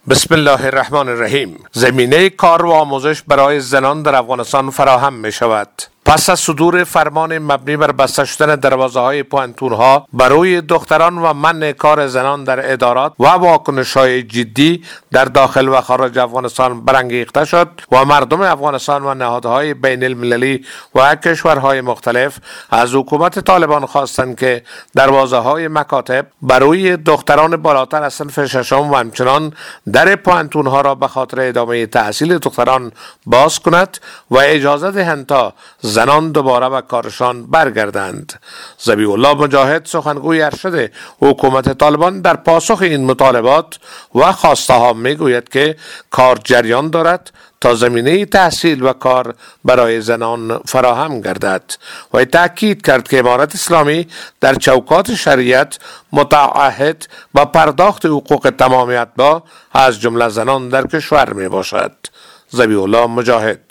بسم الله الرحمن الرحیم. زمینه کار و آموزش برای زنان در افغانستان فراهم می شود. پس از صدور فرمان مبنی بر بسته شدن دروازه‌های پوهنتون‌ها برای دختران و منع کار زنان در ادارات و واکنش‌های جدی در داخل و خارج افغانستان برانگیخته شد و مردم افغانستان و نهادهای بین المللی و کشورهای مختلف از حکومت طالبان خواستند که دروازه‌های مکاتب برای دختران بالاتر از صنف ششم و همچنان در پوهنتون‌ها را به خاطر ادامه تحصیل دختران باز کند و اجازه دهند تا زنان دوباره به کارشان برگردند. ذبیح الله مجاهد، سخنگوی ارشد حکومت طالبان، در پاسخ این مطالبات و خواسته ها می گوید که کار جریان دارد تا زمینه تحصیل و کار برای زنان فراهم گردد و تأکید کرد که امارت اسلامی در چوکات شریعت متعهد با پرداخت حقوق تمام اتباع از جمله زنان در کشور می باشد. ذبیح الله مجاهد: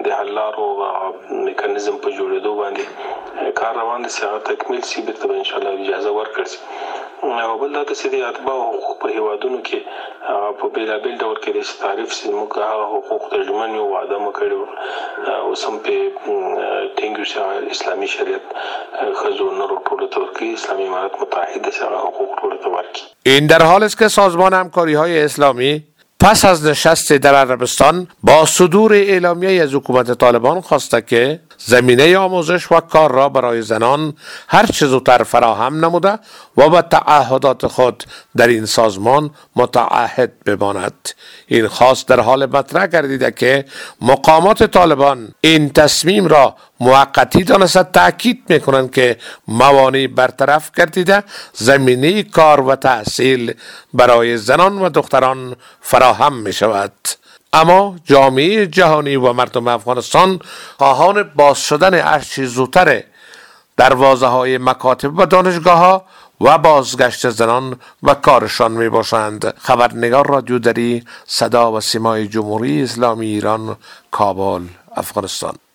میکانیزم په جوړېدو باندې کار روان دي، هغه تکمیل شي، بیرته به انشاءالله اجازه ورکړل شي. او بل دا چې د اتباع حقوق په هیوادونو کې په بېلابېل ډول کېدای شي تعریف شي. موږ هغه حقوق د ژمن یو وعده مو کړې وه، اوس هم پرې ټینګ یو چې اسلامي شریعت ښځو نرو ټولو ته ورکوي. اسلامي امارت متعهد دی چې هغه حقوق ټولو ته ورکړي. این در حال است که سازمان همکاری‌های اسلامی پس از نشست در عربستان با صدور اعلامیه از حکومت طالبان خواسته که زمینه آموزش و کار را برای زنان هر چه زودتر فراهم نموده و به تعهدات خود در این سازمان متعهد بماند. این خواست در حال مطرح گردیده که مقامات طالبان این تصمیم را موقتی دانسته تأکید میکنند که موانع برطرف گردیده زمینه کار و تحصیل برای زنان و دختران فراهم می شود. اما جامعه جهانی و مردم افغانستان خواهان باز شدن هرچه زودتر دروازه‌های مکاتب و دانشگاه‌ها و بازگشت زنان و کارشان می باشند. خبرنگار رادیو دری، صدا و سیمای جمهوری اسلامی ایران، کابل، افغانستان.